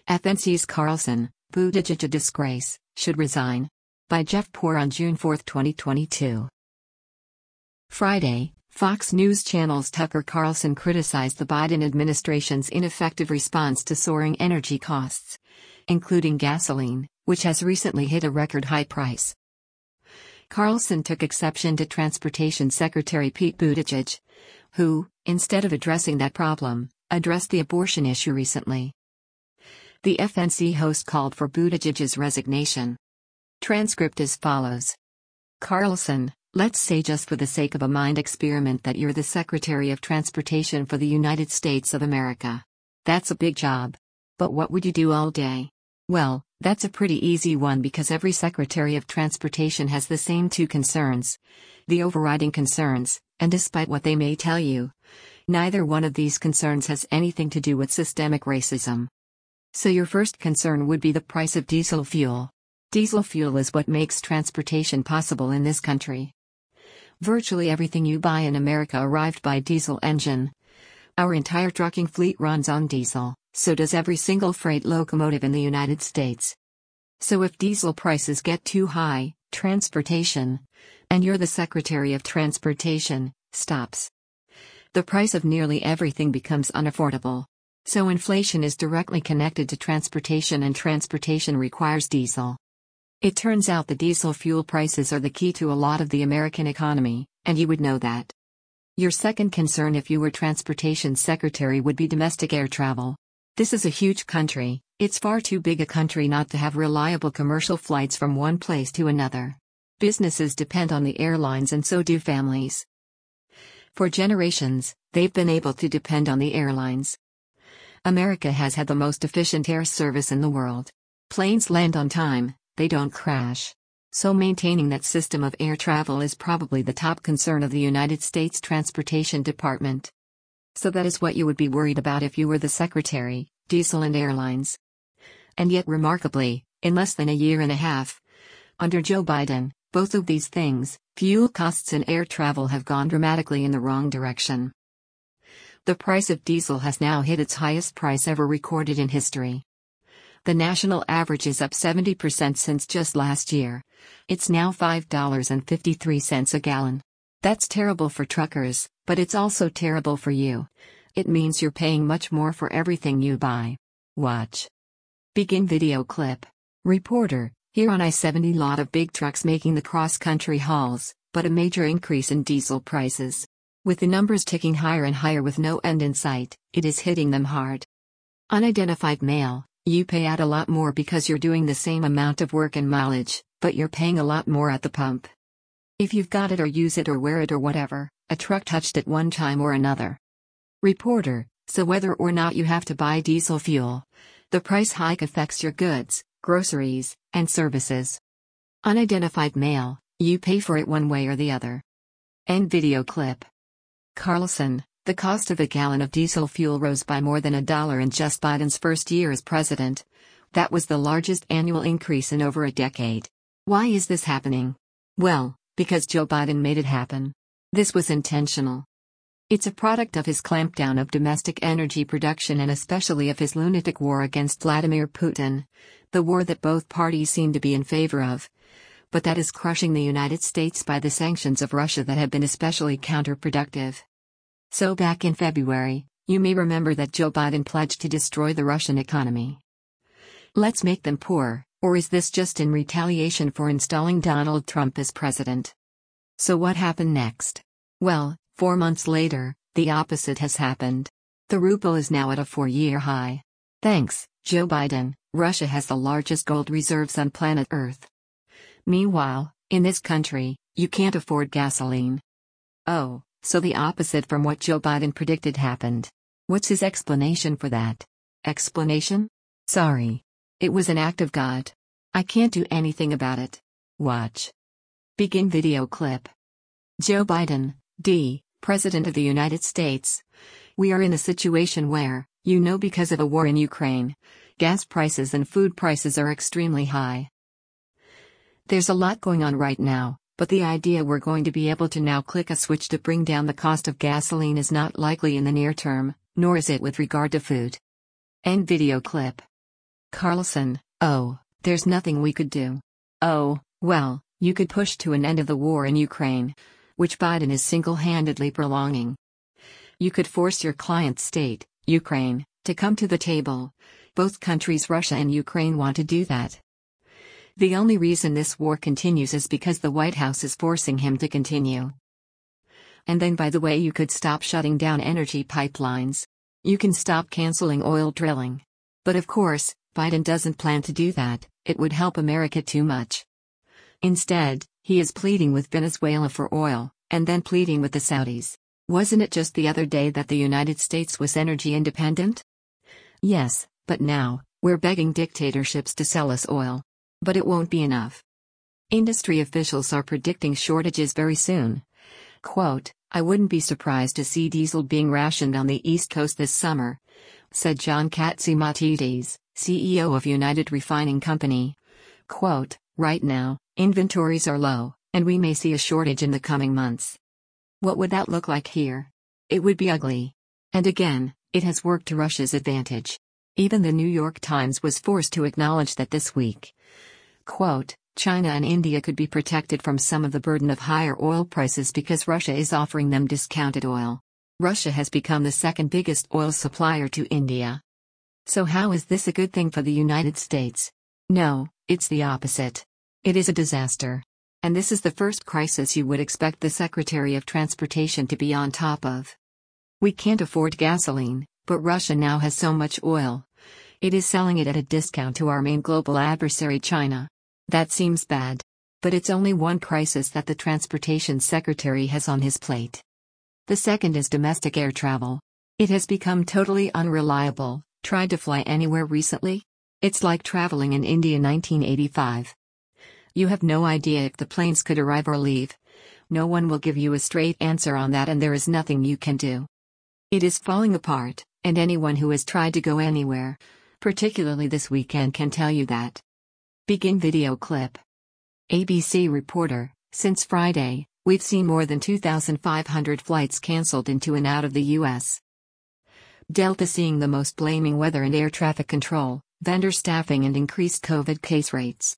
FNC's Carlson, Buttigieg a disgrace, should resign. By Jeff Poor on June 4, 2022. Friday, Fox News Channel's Tucker Carlson criticized the Biden administration's ineffective response to soaring energy costs, including gasoline, which has recently hit a record high price. Carlson took exception to Transportation Secretary Pete Buttigieg, who, instead of addressing that problem, addressed the abortion issue recently. The FNC host called for Buttigieg's resignation. Transcript as follows. Carlson, let's say just for the sake of a mind experiment that you're the Secretary of Transportation for the United States of America. That's a big job. But what would you do all day? Well, that's a pretty easy one because every Secretary of Transportation has the same two concerns. The overriding concerns, and despite what they may tell you, neither one of these concerns has anything to do with systemic racism. So your first concern would be the price of diesel fuel. Diesel fuel is what makes transportation possible in this country. Virtually everything you buy in America arrived by diesel engine. Our entire trucking fleet runs on diesel, so does every single freight locomotive in the United States. So if diesel prices get too high, transportation, and you're the Secretary of Transportation, stops. The price of nearly everything becomes unaffordable. So inflation is directly connected to transportation and transportation requires diesel. It turns out the diesel fuel prices are the key to a lot of the American economy, and you would know that. Your second concern if you were Transportation Secretary would be domestic air travel. This is a huge country, it's far too big a country not to have reliable commercial flights from one place to another. Businesses depend on the airlines and so do families. For generations, they've been able to depend on the airlines. America has had the most efficient air service in the world. Planes land on time, they don't crash. So maintaining that system of air travel is probably the top concern of the United States Transportation Department. So that is what you would be worried about if you were the Secretary, diesel and airlines. And yet remarkably, in less than a year and a half, under Joe Biden, both of these things, fuel costs and air travel have gone dramatically in the wrong direction. The price of diesel has now hit its highest price ever recorded in history. The national average is up 70% since just last year. It's now $5.53 a gallon. That's terrible for truckers, but it's also terrible for you. It means you're paying much more for everything you buy. Watch. Begin video clip. Reporter, here on I-70 lot of big trucks making the cross-country hauls, but a major increase in diesel prices. With the numbers ticking higher and higher with no end in sight, it is hitting them hard. Unidentified male, you pay out a lot more because you're doing the same amount of work and mileage, but you're paying a lot more at the pump. If you've got it or use it or wear it or whatever, a truck touched it one time or another. Reporter, so whether or not you have to buy diesel fuel, the price hike affects your goods, groceries, and services. Unidentified male, you pay for it one way or the other. End video clip. Carlson, the cost of a gallon of diesel fuel rose by more than $1 in just Biden's first year as president. That was the largest annual increase in over a decade. Why is this happening? Well, because Joe Biden made it happen. This was intentional. It's a product of his clampdown of domestic energy production and especially of his lunatic war against Vladimir Putin, the war that both parties seem to be in favor of, but that is crushing the United States by the sanctions of Russia that have been especially counterproductive. So back in February, you may remember that Joe Biden pledged to destroy the Russian economy. Let's make them poor, or is this just in retaliation for installing Donald Trump as president? So what happened next? Well, 4 months later, the opposite has happened. The ruble is now at a 4-year high. Thanks, Joe Biden, Russia has the largest gold reserves on planet Earth. Meanwhile, in this country, you can't afford gasoline. Oh, so the opposite from what Joe Biden predicted happened. What's his explanation for that? Explanation? Sorry. It was an act of God. I can't do anything about it. Watch. Begin video clip. Joe Biden, President of the United States. We are in a situation where, because of a war in Ukraine, gas prices and food prices are extremely high. There's a lot going on right now, but the idea we're going to be able to now click a switch to bring down the cost of gasoline is not likely in the near term, nor is it with regard to food. End video clip. Carlson, oh, there's nothing we could do. Oh, well, you could push to an end of the war in Ukraine, which Biden is single-handedly prolonging. You could force your client state, Ukraine, to come to the table. Both countries, Russia and Ukraine, want to do that. The only reason this war continues is because the White House is forcing him to continue. And then, by the way, you could stop shutting down energy pipelines. You can stop canceling oil drilling. But of course, Biden doesn't plan to do that. It would help America too much. Instead, he is pleading with Venezuela for oil, and then pleading with the Saudis. Wasn't it just the other day that the United States was energy independent? Yes, but now, we're begging dictatorships to sell us oil. But it won't be enough. Industry officials are predicting shortages very soon. Quote, "I wouldn't be surprised to see diesel being rationed on the East Coast this summer," said John Catsimatidis, CEO of United Refining Company. Quote, "Right now, inventories are low, and we may see a shortage in the coming months. What would that look like here? It would be ugly. And again, it has worked to Russia's advantage. Even the New York Times was forced to acknowledge that this week. Quote, China and India could be protected from some of the burden of higher oil prices because Russia is offering them discounted oil. Russia has become the second biggest oil supplier to India. So how is this a good thing for the United States? No, it's the opposite. It is a disaster. And this is the first crisis you would expect the Secretary of Transportation to be on top of. We can't afford gasoline, but Russia now has so much oil. It is selling it at a discount to our main global adversary, China. That seems bad. But it's only one crisis that the Transportation Secretary has on his plate. The second is domestic air travel. It has become totally unreliable. Tried to fly anywhere recently? It's like traveling in India 1985. You have no idea if the planes could arrive or leave. No one will give you a straight answer on that, and there is nothing you can do. It is falling apart, and anyone who has tried to go anywhere, particularly this weekend, can tell you that. Begin video clip. ABC reporter, since Friday, we've seen more than 2,500 flights canceled into and out of the U.S. Delta seeing the most, blaming weather and air traffic control, vendor staffing and increased COVID case rates.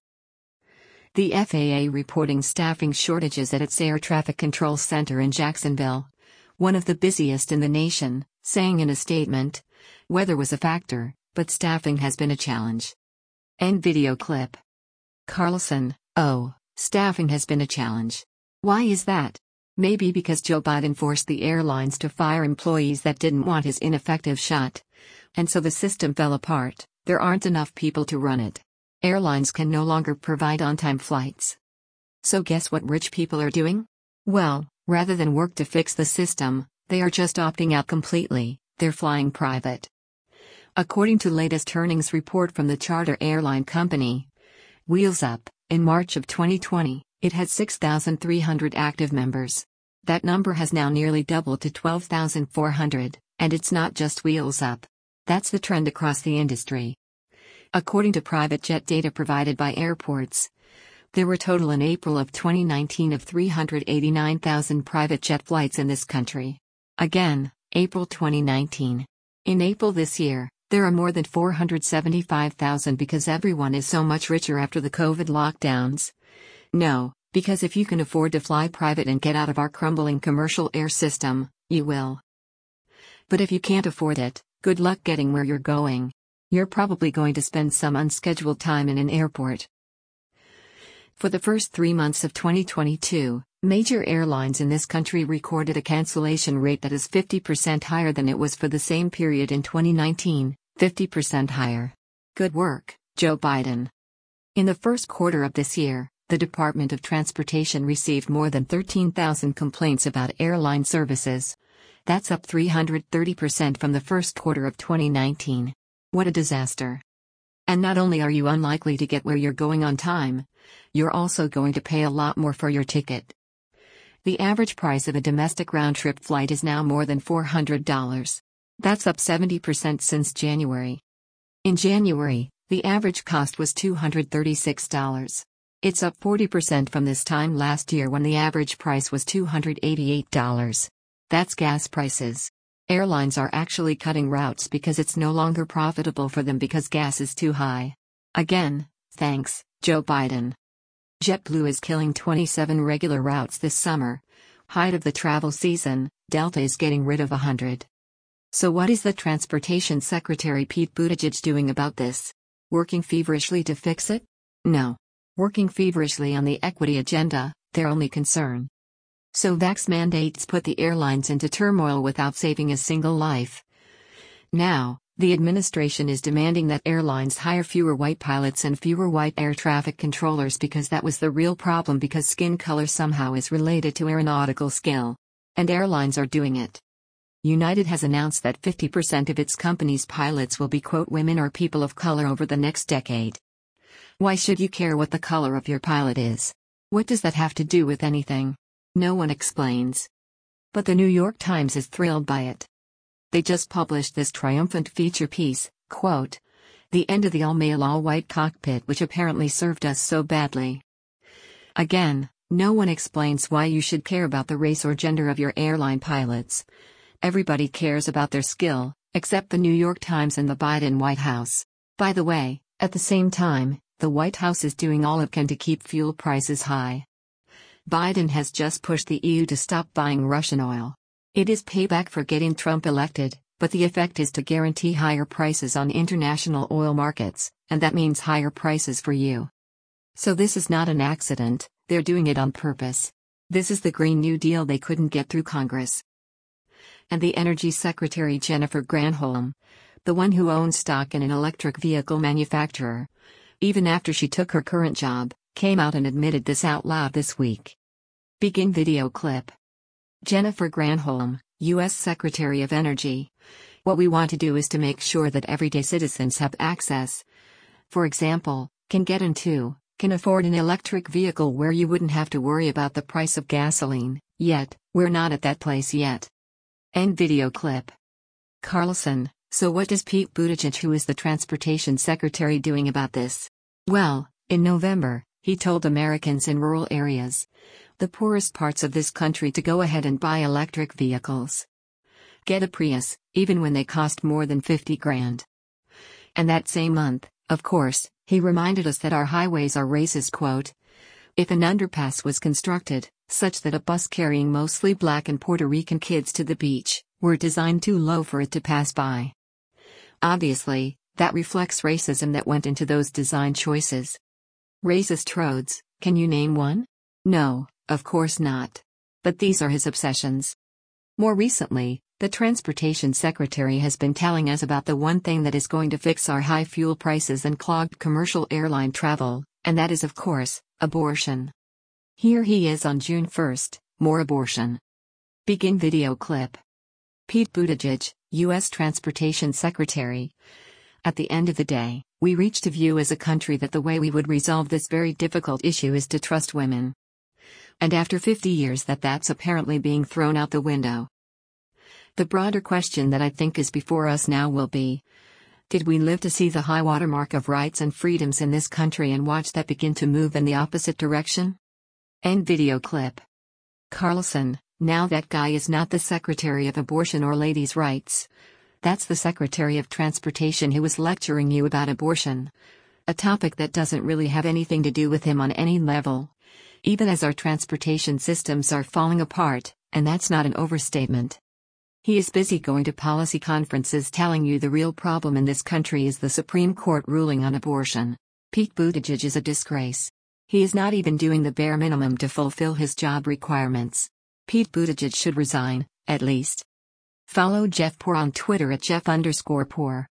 The FAA reporting staffing shortages at its Air Traffic Control Center in Jacksonville, one of the busiest in the nation, saying in a statement, "Weather was a factor, but staffing has been a challenge." End video clip. Carlson, oh, staffing has been a challenge. Why is that? Maybe because Joe Biden forced the airlines to fire employees that didn't want his ineffective shut. And so the system fell apart. There aren't enough people to run it. Airlines can no longer provide on-time flights. So guess what rich people are doing? Well, rather than work to fix the system, they are just opting out completely. They're flying private. According to latest earnings report from the charter airline company, Wheels Up, in March of 2020, it had 6,300 active members. That number has now nearly doubled to 12,400, and it's not just Wheels Up. That's the trend across the industry. According to private jet data provided by airports, there were total in April of 2019 of 389,000 private jet flights in this country. Again, April 2019. In April this year, there are more than 475,000 because everyone is so much richer after the COVID lockdowns. No, because if you can afford to fly private and get out of our crumbling commercial air system, you will. But if you can't afford it, good luck getting where you're going. You're probably going to spend some unscheduled time in an airport. For the first 3 months of 2022, major airlines in this country recorded a cancellation rate that is 50% higher than it was for the same period in 2019, 50% higher. Good work, Joe Biden. In the first quarter of this year, the Department of Transportation received more than 13,000 complaints about airline services. That's up 330% from the first quarter of 2019. What a disaster. And not only are you unlikely to get where you're going on time, you're also going to pay a lot more for your ticket. The average price of a domestic round-trip flight is now more than $400. That's up 70% since January. In January, the average cost was $236. It's up 40% from this time last year when the average price was $288. That's gas prices. Airlines are actually cutting routes because it's no longer profitable for them because gas is too high. Again, thanks, Joe Biden. JetBlue is killing 27 regular routes this summer. Height of the travel season, Delta is getting rid of 100. So what is the Transportation Secretary Pete Buttigieg doing about this? Working feverishly to fix it? No. Working feverishly on the equity agenda, their only concern. So vax mandates put the airlines into turmoil without saving a single life. Now, the administration is demanding that airlines hire fewer white pilots and fewer white air traffic controllers because that was the real problem because skin color somehow is related to aeronautical skill. And airlines are doing it. United has announced that 50% of its company's pilots will be women or people of color over the next decade. Why should you care what the color of your pilot is? What does that have to do with anything? No one explains. But the New York Times is thrilled by it. They just published this triumphant feature piece, quote, "The end of the all-male all-white cockpit which apparently served us so badly." Again, no one explains why you should care about the race or gender of your airline pilots. Everybody cares about their skill, except the New York Times and the Biden White House. By the way, at the same time, the White House is doing all it can to keep fuel prices high. Biden has just pushed the EU to stop buying Russian oil. It is payback for getting Trump elected, but the effect is to guarantee higher prices on international oil markets, and that means higher prices for you. So this is not an accident, they're doing it on purpose. This is the Green New Deal they couldn't get through Congress. And the Energy Secretary Jennifer Granholm, the one who owns stock in an electric vehicle manufacturer, even after she took her current job, came out and admitted this out loud this week. Begin video clip. Jennifer Granholm, U.S. Secretary of Energy. What we want to do is to make sure that everyday citizens have access. For example, can get into, can afford an electric vehicle where you wouldn't have to worry about the price of gasoline, yet, we're not at that place yet. End video clip. Carlson, so what does Pete Buttigieg, who is the Transportation Secretary, doing about this? Well, in November, he told Americans in rural areas, the poorest parts of this country, to go ahead and buy electric vehicles. Get a Prius, even when they cost more than 50 grand. And that same month, of course, he reminded us that our highways are racist, quote, if an underpass was constructed, such that a bus carrying mostly black and Puerto Rican kids to the beach, were designed too low for it to pass by. Obviously, that reflects racism that went into those design choices. Racist roads, can you name one? No, of course not. But these are his obsessions. More recently, the Transportation Secretary has been telling us about the one thing that is going to fix our high fuel prices and clogged commercial airline travel, and that is, of course, abortion. Here he is on June 1st, more abortion. Begin video clip. Pete Buttigieg, U.S. Transportation Secretary. At the end of the day, we reached a view as a country that the way we would resolve this very difficult issue is to trust women. And after 50 years that's apparently being thrown out the window. The broader question that I think is before us now will be, did we live to see the high watermark of rights and freedoms in this country and watch that begin to move in the opposite direction? End video clip. Carlson, now that guy is not the Secretary of Abortion or Ladies' Rights. That's the Secretary of Transportation who was lecturing you about abortion. A topic that doesn't really have anything to do with him on any level. Even as our transportation systems are falling apart, and that's not an overstatement. He is busy going to policy conferences telling you the real problem in this country is the Supreme Court ruling on abortion. Pete Buttigieg is a disgrace. He is not even doing the bare minimum to fulfill his job requirements. Pete Buttigieg should resign, at least. Follow Jeff Poor on Twitter at Jeff_Poor.